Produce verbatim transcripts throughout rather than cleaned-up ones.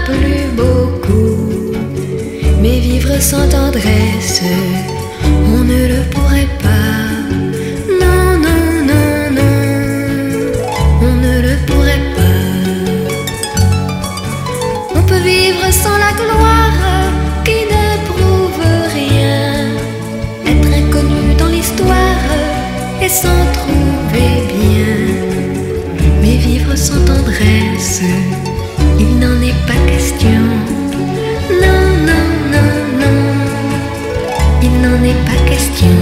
plu beaucoup, mais vivre sans tendresse, on ne le pourrait pas. Non, non, non, non, on ne le pourrait pas. On peut vivre sans la gloire qui ne prouve rien, être inconnu dans l'histoire et s'en trouver bien. Mais vivre sans tendresse, il n'en est pas question. Non, non, non, non, il n'en est pas question.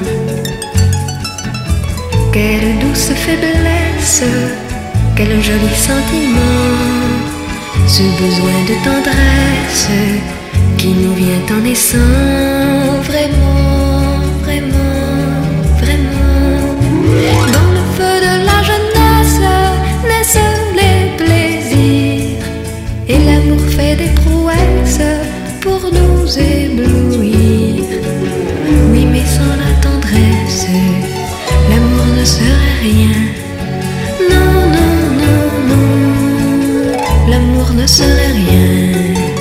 Quelle douce faiblesse, quel joli sentiment, ce besoin de tendresse qui nous vient en naissant. Vraiment, vraiment, vraiment. Dans le feu de la jeunesse naissent les plaisirs, et l'amour fait des prouesses pour nous éblouir. Oui, mais sans la tendresse, l'amour ne serait rien. Non, non, non, non, l'amour ne serait rien.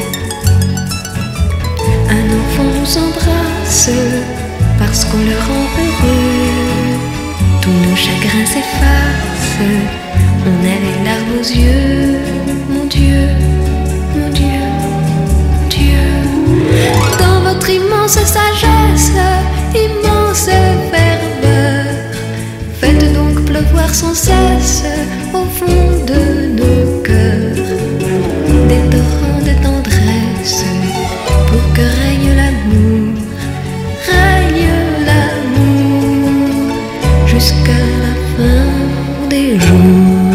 Un enfant nous embrasse parce qu'on le rend heureux. Tous nos chagrins s'effacent, on a les larmes aux yeux. Mon Dieu, mon Dieu, mon Dieu. Dans votre immense sagesse, immense ferveur, faites donc pleuvoir sans cesse au fond de nos cœurs des torrents de tendresse, pour que règne l'amour, règne l'amour jusqu'à la fin des jours.